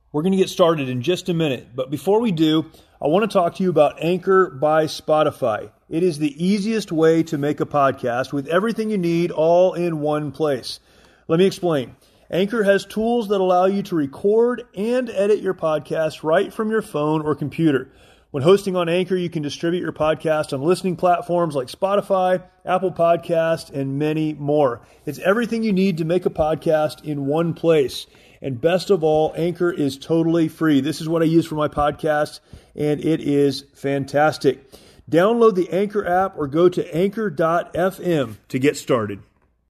We're going to get started in just a minute, but before we do, I want to talk to you about Anchor by Spotify. It is the easiest way to make a podcast with everything you need all in one place. Let me explain. Anchor has tools that allow you to record and edit your podcast right from your phone or computer. When hosting on Anchor, you can distribute your podcast on listening platforms like Spotify, Apple Podcasts, and many more. It's everything you need to make a podcast in one place. And best of all, Anchor is totally free. This is what I use for my podcast, and it is fantastic. Download the Anchor app or go to anchor.fm to get started.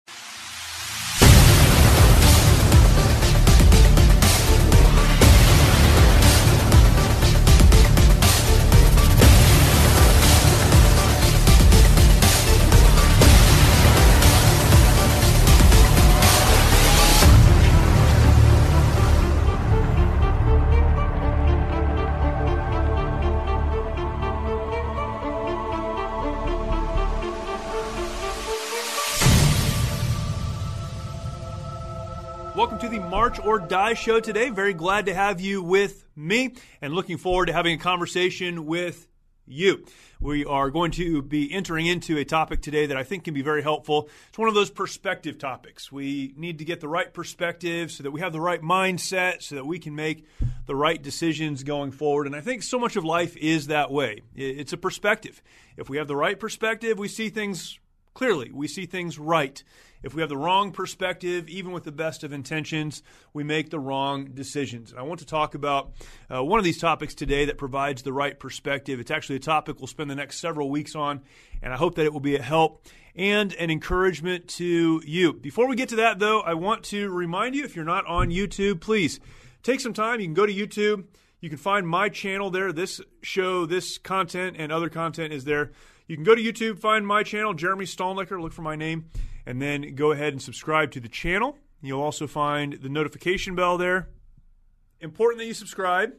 Welcome to the March or Die show today. Very glad to have you with me and looking forward to having a conversation with you. We are going to be entering into a topic today that I think can be very helpful. It's one of those perspective topics. We need to get the right perspective so that we have the right mindset so that we can make the right decisions going forward. And I think so much of life is that way. It's a perspective. If we have the right perspective, we see things clearly. We see things right. If we have the wrong perspective, even with the best of intentions, we make the wrong decisions. And I want to talk about one of these topics today that provides the right perspective. It's actually a topic we'll spend the next several weeks on, and I hope that it will be a help and an encouragement to you. Before we get to that, though, I want to remind you, if you're not on YouTube, please take some time. You can go to YouTube. You can find my channel there. This show, this content, and other content is there. You can go to YouTube, find my channel, Jeremy Stalnecker, look for my name, and then go ahead and subscribe to the channel. You'll also find the notification bell there. Important that you subscribe.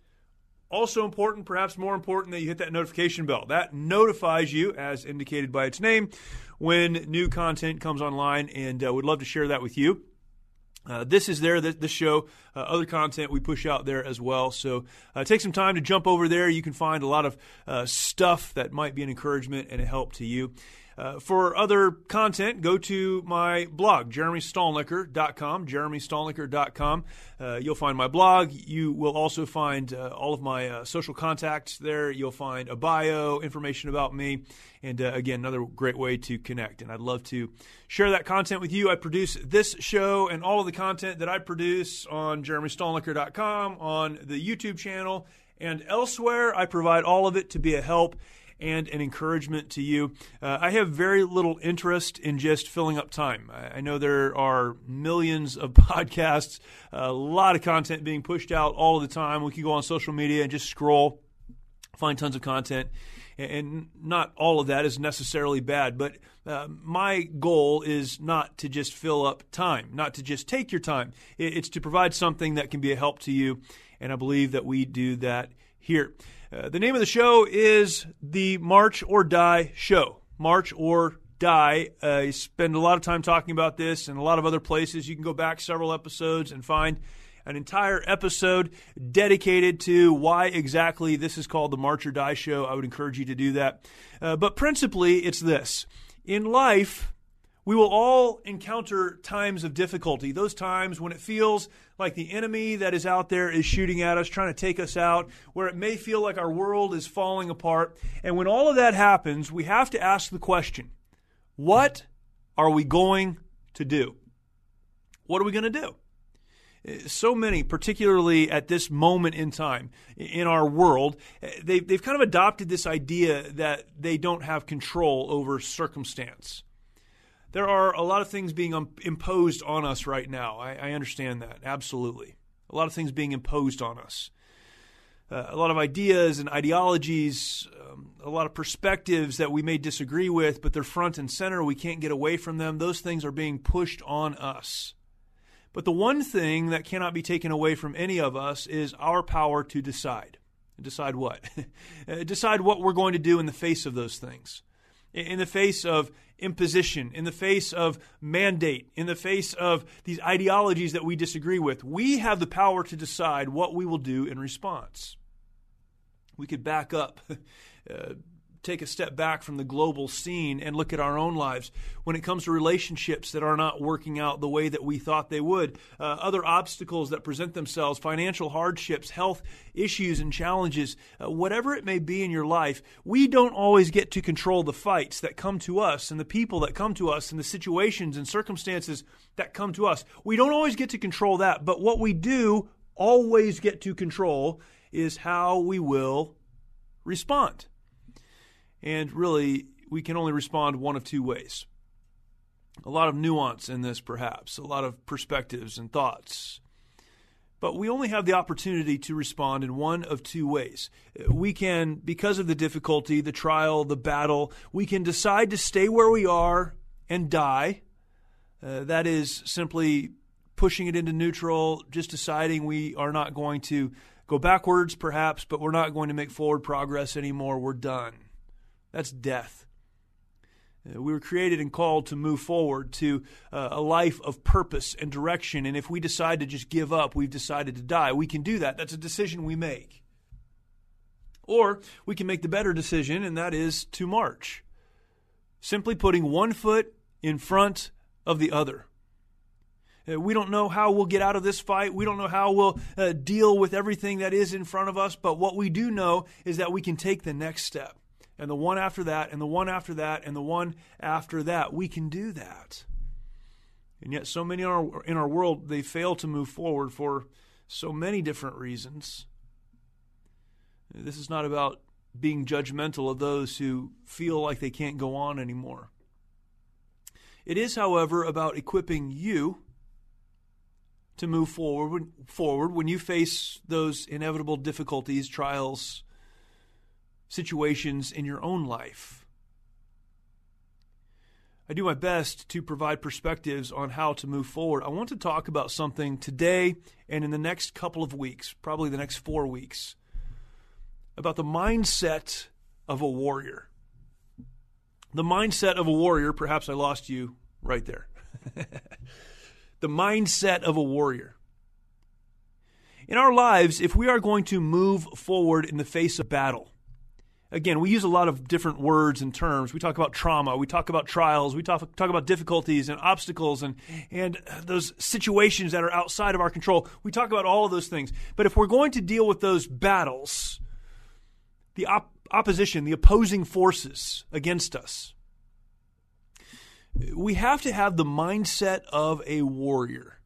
Also important, perhaps more important, that you hit that notification bell. That notifies you, as indicated by its name, when new content comes online, and would love to share that with you. This is there, this show, other content we push out there as well. So take some time to jump over there. You can find a lot of stuff that might be an encouragement and a help to you. For other content, go to my blog, jeremystalnecker.com, jeremystalnecker.com. You'll find my blog. You will also find all of my social contacts there. You'll find a bio, information about me, and again, another great way to connect. And I'd love to share that content with you. I produce this show and all of the content that I produce on jeremystalnecker.com, on the YouTube channel, and elsewhere. I provide all of it to be a help and an encouragement to you. I have very little interest in just filling up time. I know there are millions of podcasts, a lot of content being pushed out all of the time. We can go on social media and just scroll, find tons of content, and not all of that is necessarily bad. But my goal is not to just fill up time, not to just take your time. It's to provide something that can be a help to you, and I believe that we do that here. The name of the show is the March or Die show. March or Die. I spend a lot of time talking about this and a lot of other places. You can go back several episodes and find an entire episode dedicated to why exactly this is called the March or Die show. I would encourage you to do that. But principally, it's this. In life, we will all encounter times of difficulty, those times when it feels like the enemy that is out there is shooting at us, trying to take us out, where it may feel like our world is falling apart. And when all of that happens, we have to ask the question, what are we going to do? What are we going to do? So many, particularly at this moment in time in our world, they've kind of adopted this idea that they don't have control over circumstance. There are a lot of things being imposed on us right now. I understand that, absolutely. A lot of things being imposed on us. A lot of ideas and ideologies, a lot of perspectives that we may disagree with, but they're front and center. We can't get away from them. Those things are being pushed on us. But the one thing that cannot be taken away from any of us is our power to decide. Decide what? Decide what we're going to do in the face of those things. in the face of imposition, in the face of mandate, in the face of these ideologies that we disagree with, we have the power to decide what we will do in response. We could back up, take a step back from the global scene and look at our own lives when it comes to relationships that are not working out the way that we thought they would, other obstacles that present themselves, financial hardships, health issues and challenges, whatever it may be in your life. We don't always get to control the fights that come to us and the people that come to us and the situations and circumstances that come to us. We don't always get to control that, but what we do always get to control is how we will respond. And really, we can only respond one of two ways. A lot of nuance in this, perhaps, a lot of perspectives and thoughts. But we only have the opportunity to respond in one of two ways. We can, because of the difficulty, the trial, the battle, we can decide to stay where we are and die. That is simply pushing it into neutral, just deciding we are not going to go backwards, perhaps, but we're not going to make forward progress anymore. We're done. That's death. We were created and called to move forward to a life of purpose and direction. And if we decide to just give up, we've decided to die. We can do that. That's a decision we make. Or we can make the better decision, and that is to march. Simply putting one foot in front of the other. We don't know how we'll get out of this fight. We don't know how we'll deal with everything that is in front of us. But what we do know is that we can take the next step. And the one after that, and the one after that, and the one after that. We can do that. And yet so many in our world, they fail to move forward for so many different reasons. This is not about being judgmental of those who feel like they can't go on anymore. It is, however, about equipping you to move forward when you face those inevitable difficulties, trials, situations in your own life. I do my best to provide perspectives on how to move forward. I want to talk about something today and in the next couple of weeks, probably the next 4 weeks, about the mindset of a warrior. The mindset of a warrior, perhaps I lost you right there. The mindset of a warrior. In our lives, if we are going to move forward in the face of battle, again, we use a lot of different words and terms. We talk about trauma, we talk about trials, we talk about difficulties and obstacles and those situations that are outside of our control. We talk about all of those things. But if we're going to deal with those battles, the opposition, the opposing forces against us, we have to have the mindset of a warrior.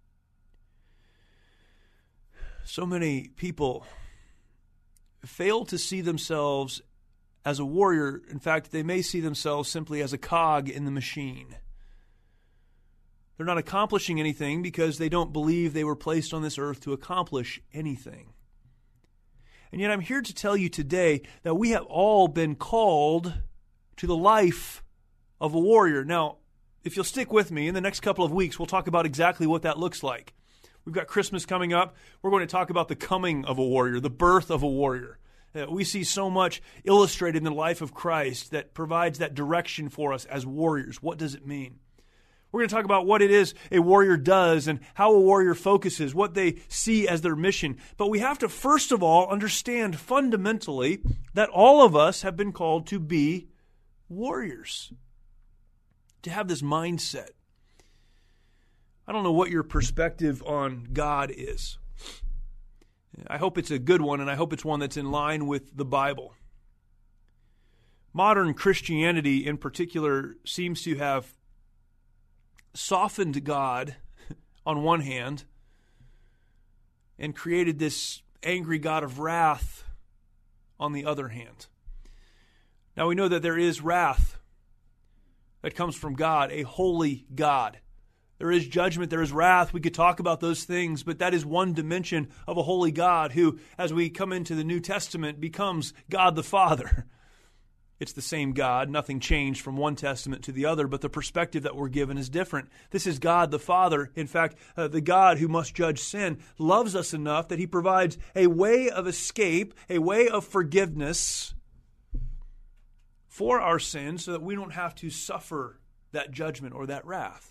So many people fail to see themselves as a warrior. In fact, they may see themselves simply as a cog in the machine. They're not accomplishing anything because they don't believe they were placed on this earth to accomplish anything. And yet I'm here to tell you today that we have all been called to the life of a warrior. Now, if you'll stick with me, in the next couple of weeks, we'll talk about exactly what that looks like. We've got Christmas coming up. We're going to talk about the coming of a warrior, the birth of a warrior. We see so much illustrated in the life of Christ that provides that direction for us as warriors. What does it mean? We're going to talk about what it is a warrior does and how a warrior focuses, what they see as their mission. But we have to, first of all, understand fundamentally that all of us have been called to be warriors, to have this mindset. I don't know what your perspective on God is. I hope it's a good one, and I hope it's one that's in line with the Bible. Modern Christianity, in particular, seems to have softened God on one hand and created this angry God of wrath on the other hand. Now we know that there is wrath that comes from God, a holy God. There is judgment, there is wrath. We could talk about those things, but that is one dimension of a holy God who, as we come into the New Testament, becomes God the Father. It's the same God. Nothing changed from one testament to the other, but the perspective that we're given is different. This is God the Father. In fact, the God who must judge sin loves us enough that he provides a way of escape, a way of forgiveness for our sins so that we don't have to suffer that judgment or that wrath.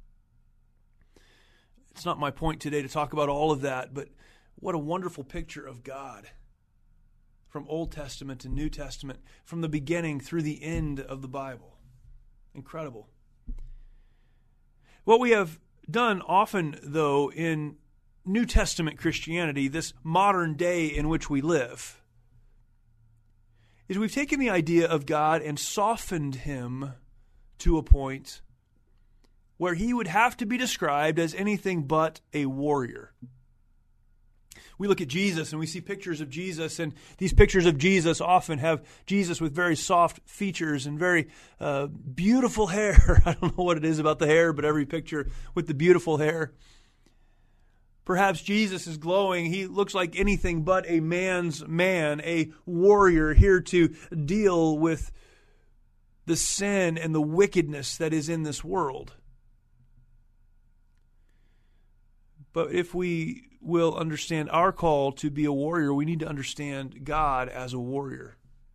It's not my point today to talk about all of that, but what a wonderful picture of God from Old Testament to New Testament, from the beginning through the end of the Bible. Incredible. What we have done often, though, in New Testament Christianity, this modern day in which we live, is we've taken the idea of God and softened him to a point where he would have to be described as anything but a warrior. We look at Jesus and we see pictures of Jesus, and these pictures of Jesus often have Jesus with very soft features and very beautiful hair. I don't know what it is about the hair, but every picture with the beautiful hair. Perhaps Jesus is glowing. He looks like anything but a man's man, a warrior here to deal with the sin and the wickedness that is in this world. But if we will understand our call to be a warrior, we need to understand God as a warrior.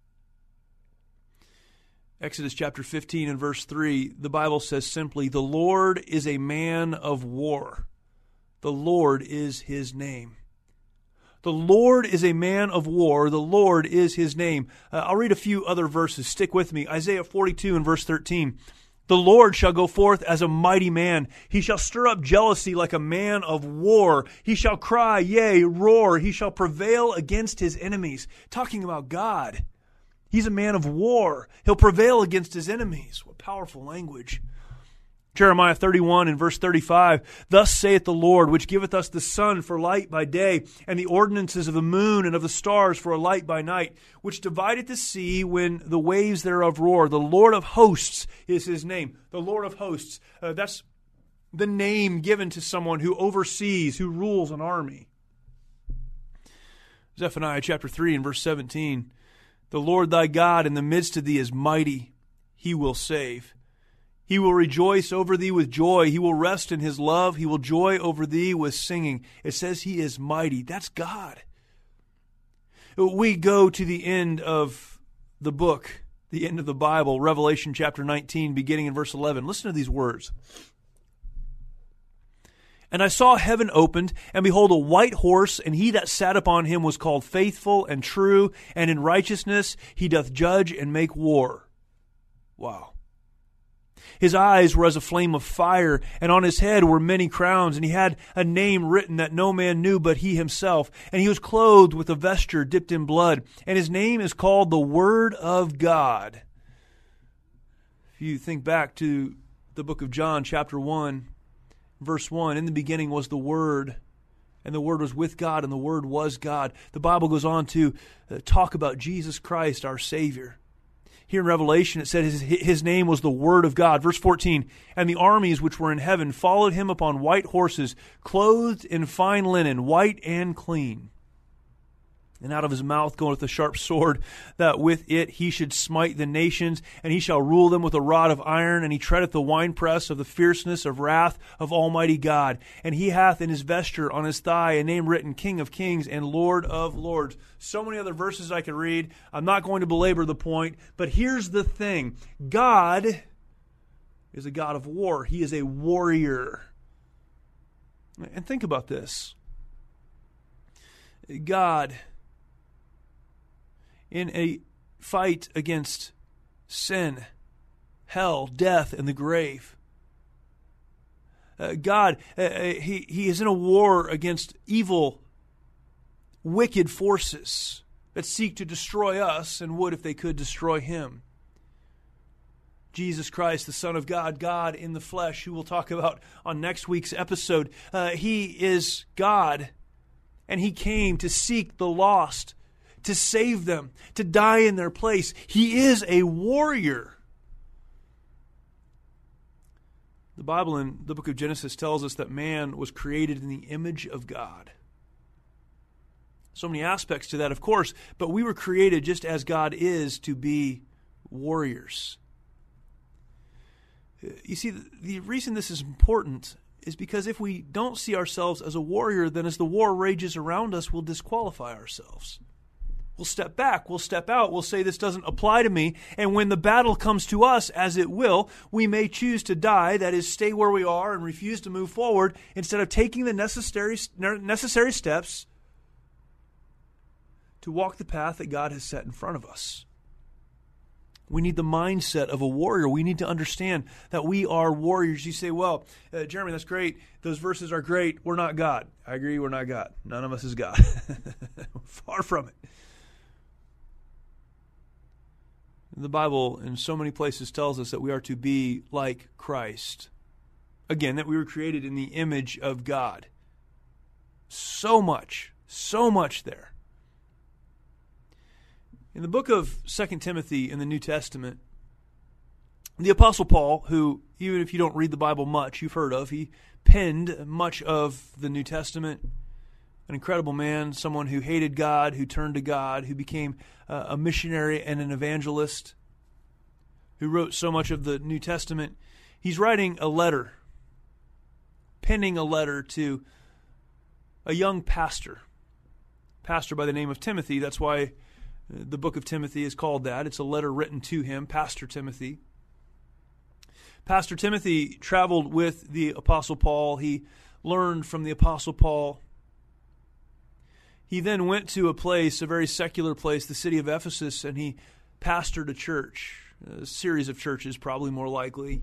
Exodus chapter 15 and verse 3, the Bible says simply, "The Lord is a man of war. The Lord is his name." The Lord is a man of war. The Lord is his name. I'll read a few other verses. Stick with me. Isaiah 42 and verse 13. "The Lord shall go forth as a mighty man. He shall stir up jealousy like a man of war. He shall cry, yea, roar. He shall prevail against his enemies." Talking about God. He's a man of war. He'll prevail against his enemies. What powerful language. Jeremiah 31 and verse 35, "Thus saith the Lord, which giveth us the sun for light by day, and the ordinances of the moon and of the stars for a light by night, which divideth the sea when the waves thereof roar. The Lord of hosts is his name." The Lord of hosts, that's the name given to someone who oversees, who rules an army. Zephaniah chapter 3 and verse 17, "The Lord thy God in the midst of thee is mighty. He will save. He will rejoice over thee with joy. He will rest in his love. He will joy over thee with singing." It says he is mighty. That's God. We go to the end of the book, the end of the Bible, Revelation chapter 19, beginning in verse 11. Listen to these words. "And I saw heaven opened, and behold, a white horse, and he that sat upon him was called Faithful and True, and in righteousness he doth judge and make war." Wow. "His eyes were as a flame of fire, and on his head were many crowns, and he had a name written that no man knew but he himself. And he was clothed with a vesture dipped in blood, and his name is called the Word of God." If you think back to the book of John, chapter 1, verse 1, "In the beginning was the Word, and the Word was with God, and the Word was God." The Bible goes on to talk about Jesus Christ, our Savior. Here in Revelation, it said his name was the Word of God. Verse 14, "And the armies which were in heaven followed him upon white horses, clothed in fine linen, white and clean. And out of his mouth goeth a sharp sword, that with it he should smite the nations, and he shall rule them with a rod of iron, and he treadeth the winepress of the fierceness of wrath of Almighty God. And he hath in his vesture on his thigh a name written, King of Kings and Lord of Lords." So many other verses I could read. I'm not going to belabor the point, but here's the thing. God is a God of war. He is a warrior. And think about this. God, in a fight against sin, hell, death, and the grave. God, he is in a war against evil, wicked forces that seek to destroy us and would, if they could, destroy him. Jesus Christ, the Son of God, God in the flesh, who we'll talk about on next week's episode. He is God, and he came to seek the lost, to save them, to die in their place. He is a warrior. The Bible in the book of Genesis tells us that man was created in the image of God. So many aspects to that, of course, but we were created just as God is to be warriors. You see, the reason this is important is because if we don't see ourselves as a warrior, then as the war rages around us, we'll disqualify ourselves. We'll step back. We'll step out. We'll say this doesn't apply to me. And when the battle comes to us, as it will, we may choose to die, that is, stay where we are and refuse to move forward instead of taking the necessary steps to walk the path that God has set in front of us. We need the mindset of a warrior. We need to understand that we are warriors. You say, well, Jeremy, that's great. Those verses are great. We're not God. I agree, we're not God. None of us is God. Far from it. The Bible in so many places tells us that we are to be like Christ. Again, that we were created in the image of God. So much there. In the book of 2 Timothy in the New Testament, the Apostle Paul, who, even if you don't read the Bible much, you've heard of, he penned much of the New Testament. An incredible man, someone who hated God, who turned to God, who became a missionary and an evangelist, who wrote so much of the New Testament. He's writing a letter, penning a letter to a young pastor by the name of Timothy. That's why the book of Timothy is called that. It's a letter written to him, Pastor Timothy. Pastor Timothy traveled with the Apostle Paul. He learned from the Apostle Paul. He then went to a place, a very secular place, the city of Ephesus, and he pastored a church, a series of churches probably more likely.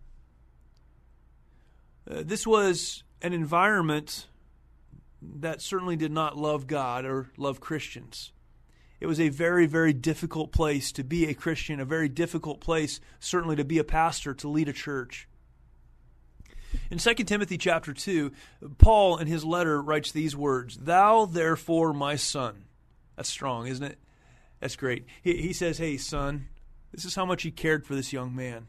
This was an environment that certainly did not love God or love Christians. It was a very, very difficult place to be a Christian, a very difficult place certainly to be a pastor, to lead a church. In 2 Timothy chapter 2, Paul in his letter writes these words, "Thou therefore, my son." That's strong, isn't it? That's great. He says, hey, son, this is how much he cared for this young man.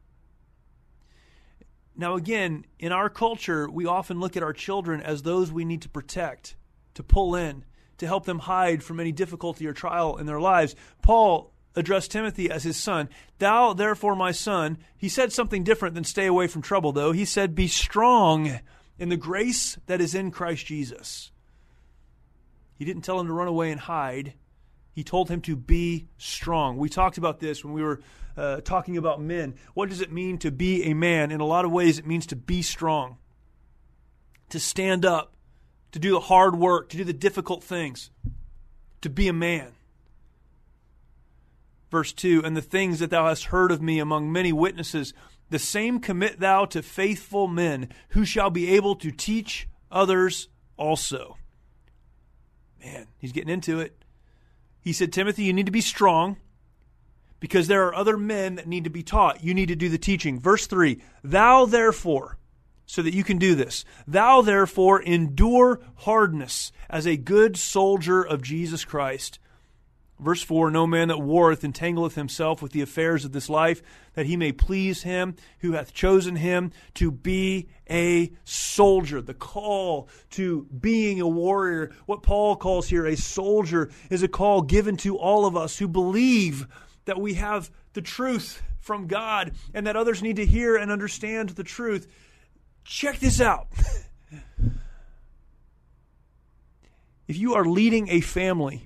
Now again, in our culture, we often look at our children as those we need to protect, to pull in, to help them hide from any difficulty or trial in their lives. Paul addressed Timothy as his son. Thou, therefore, my son. He said something different than stay away from trouble, though. He said, be strong in the grace that is in Christ Jesus. He didn't tell him to run away and hide. He told him to be strong. We talked about this when we were talking about men. What does it mean to be a man? In a lot of ways, it means to be strong, to stand up, to do the hard work, to do the difficult things, to be a man. Verse 2, and the things that thou hast heard of me among many witnesses, the same commit thou to faithful men, who shall be able to teach others also. Man, he's getting into it. He said, Timothy, you need to be strong because there are other men that need to be taught. You need to do the teaching. Verse 3, thou therefore, so that you can do this, thou therefore endure hardness as a good soldier of Jesus Christ. Verse 4, no man that warreth entangleth himself with the affairs of this life, that he may please him who hath chosen him to be a soldier. The call to being a warrior, what Paul calls here a soldier, is a call given to all of us who believe that we have the truth from God and that others need to hear and understand the truth. Check this out. If you are leading a family,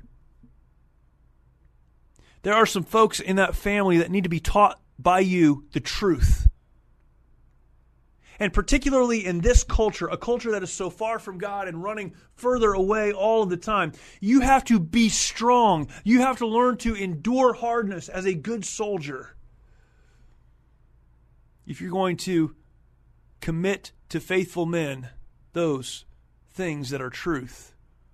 there are some folks in that family that need to be taught by you the truth. And particularly in this culture, a culture that is so far from God and running further away all of the time, you have to be strong. You have to learn to endure hardness as a good soldier. If you're going to commit to faithful men those things that are truth.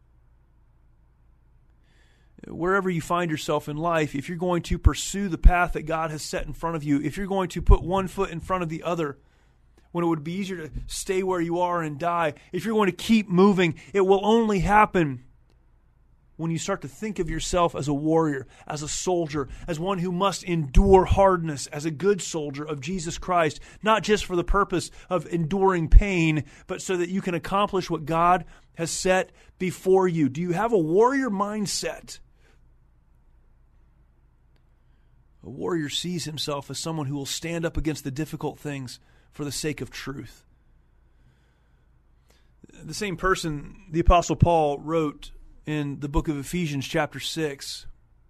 Wherever you find yourself in life, if you're going to pursue the path that God has set in front of you, if you're going to put one foot in front of the other, when it would be easier to stay where you are and die, if you're going to keep moving, it will only happen when you start to think of yourself as a warrior, as a soldier, as one who must endure hardness, as a good soldier of Jesus Christ, not just for the purpose of enduring pain, but so that you can accomplish what God has set before you. Do you have a warrior mindset? A warrior sees himself as someone who will stand up against the difficult things for the sake of truth. The same person, the Apostle Paul, wrote in the book of Ephesians chapter 6.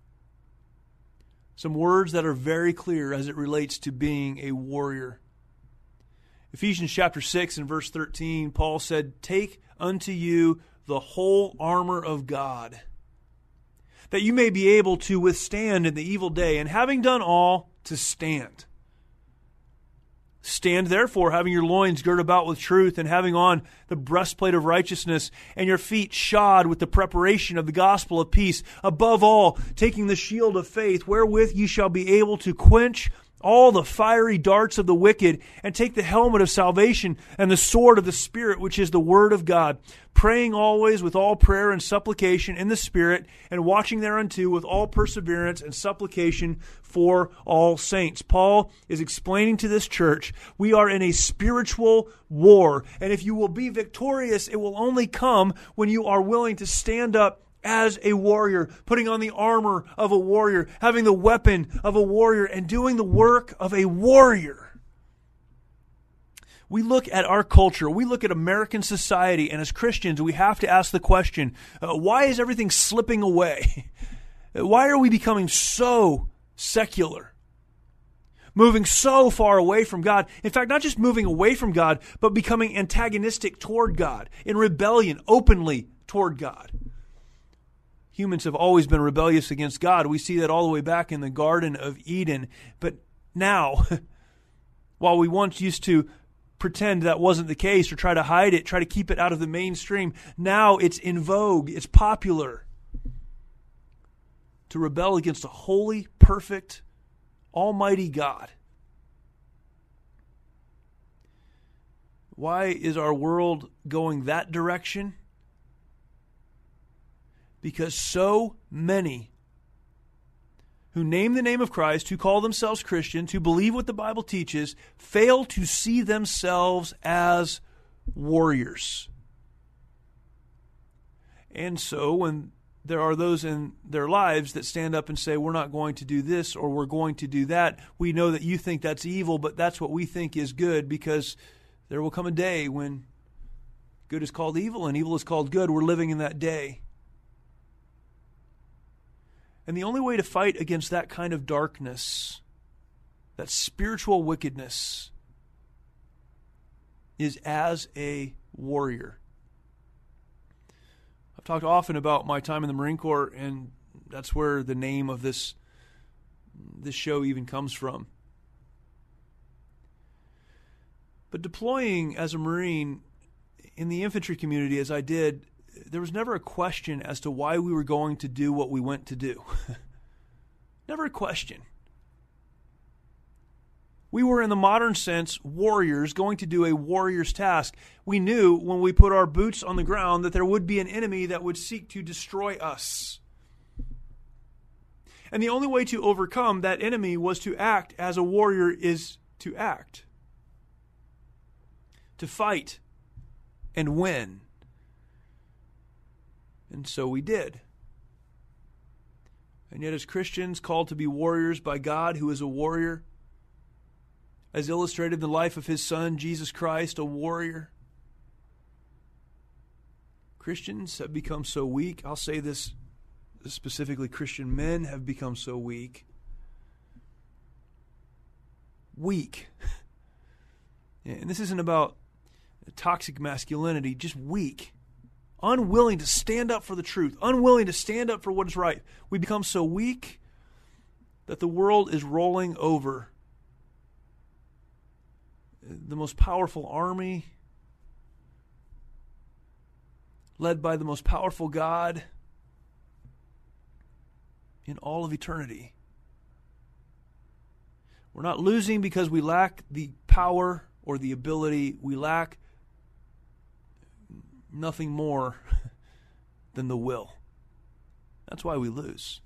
Some words that are very clear as it relates to being a warrior. Ephesians chapter 6 and verse 13, Paul said, "Take unto you the whole armor of God, that you may be able to withstand in the evil day, and having done all, to stand. Stand therefore, having your loins girt about with truth, and having on the breastplate of righteousness, and your feet shod with the preparation of the gospel of peace. Above all, taking the shield of faith, wherewith ye shall be able to quench all the fiery darts of the wicked, and take the helmet of salvation and the sword of the Spirit, which is the word of God, praying always with all prayer and supplication in the Spirit, and watching thereunto with all perseverance and supplication for all saints." Paul is explaining to this church, we are in a spiritual war, and if you will be victorious, it will only come when you are willing to stand up as a warrior, putting on the armor of a warrior, having the weapon of a warrior, and doing the work of a warrior. We look at our culture, we look at American society, and as Christians, we have to ask the question, why is everything slipping away? Why are we becoming so secular? Moving so far away from God. In fact, not just moving away from God, but becoming antagonistic toward God, in rebellion openly toward God. Humans have always been rebellious against God. We see that all the way back in the Garden of Eden. But now, while we once used to pretend that wasn't the case or try to hide it, try to keep it out of the mainstream, now it's in vogue, it's popular to rebel against a holy, perfect, almighty God. Why is our world going that direction? Because so many who name the name of Christ, who call themselves Christians, who believe what the Bible teaches, fail to see themselves as warriors. And so when there are those in their lives that stand up and say, we're not going to do this or we're going to do that, we know that you think that's evil, but that's what we think is good, because there will come a day when good is called evil and evil is called good. We're living in that day. And the only way to fight against that kind of darkness, that spiritual wickedness, is as a warrior. I've talked often about my time in the Marine Corps, and that's where the name of this show even comes from. But deploying as a Marine in the infantry community, as I did, there was never a question as to why we were going to do what we went to do. Never a question. We were, in the modern sense, warriors going to do a warrior's task. We knew when we put our boots on the ground that there would be an enemy that would seek to destroy us. And the only way to overcome that enemy was to act as a warrior is to act. To fight and win. And so we did. And yet as Christians called to be warriors by God, who is a warrior, as illustrated in the life of his Son, Jesus Christ, a warrior, Christians have become so weak. I'll say this specifically, Christian men have become so weak. Weak. And this isn't about toxic masculinity, just weak. Unwilling to stand up for the truth, unwilling to stand up for what is right. We become so weak that the world is rolling over. The most powerful army, led by the most powerful God in all of eternity. We're not losing because we lack the power or the ability. We lack nothing more than the will. That's why we lose.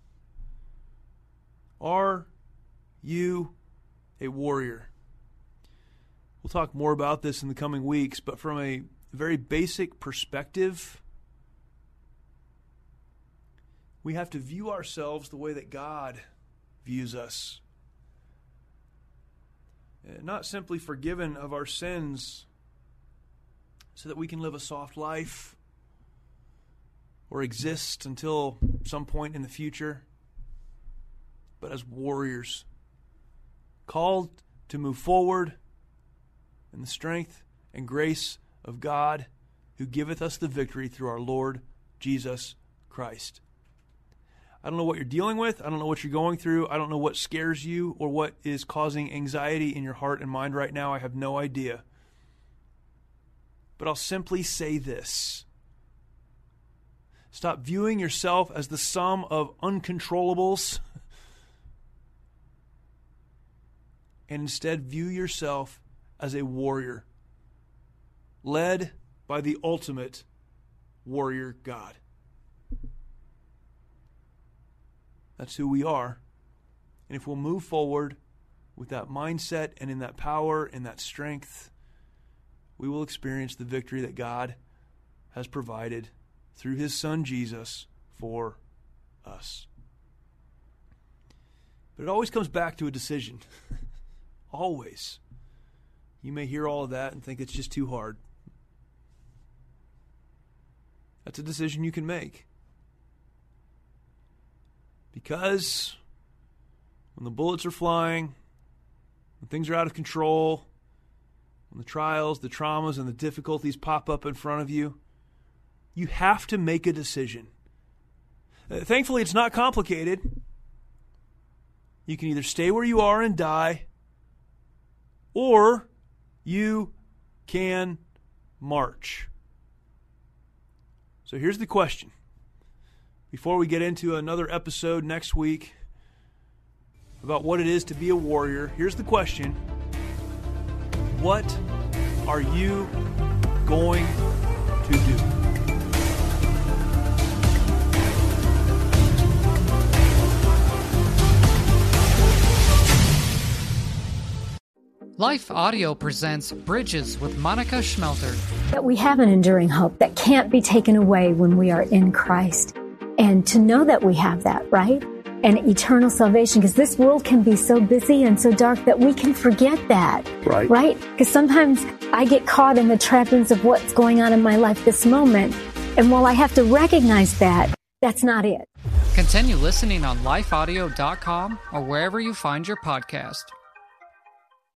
Are you a warrior? We'll talk more about this in the coming weeks, but from a very basic perspective, we have to view ourselves the way that God views us. Not simply forgiven of our sins so that we can live a soft life or exist until some point in the future, but as warriors, called to move forward in the strength and grace of God, who giveth us the victory through our Lord Jesus Christ. I don't know what you're dealing with. I don't know what you're going through. I don't know what scares you or what is causing anxiety in your heart and mind right now. I have no idea. But I'll simply say this. Stop viewing yourself as the sum of uncontrollables, and instead view yourself as a warrior, led by the ultimate warrior God. That's who we are. And if we'll move forward with that mindset and in that power and that strength, we will experience the victory that God has provided through his Son Jesus for us. But it always comes back to a decision. Always. You may hear all of that and think it's just too hard. That's a decision you can make. Because when the bullets are flying, when things are out of control, when the trials, the traumas, and the difficulties pop up in front of you, you have to make a decision. Thankfully, it's not complicated. You can either stay where you are and die, or you can march. So here's the question. Before we get into another episode next week about what it is to be a warrior, here's the question. What are you going to do? Life Audio presents Bridges with Monica Schmelter. That we have an enduring hope that can't be taken away when we are in Christ. And to know that we have that, right? And eternal salvation, because this world can be so busy and so dark that we can forget that. Right? Because sometimes I get caught in the trappings of what's going on in my life this moment. And while I have to recognize that, that's not it. Continue listening on lifeaudio.com or wherever you find your podcast.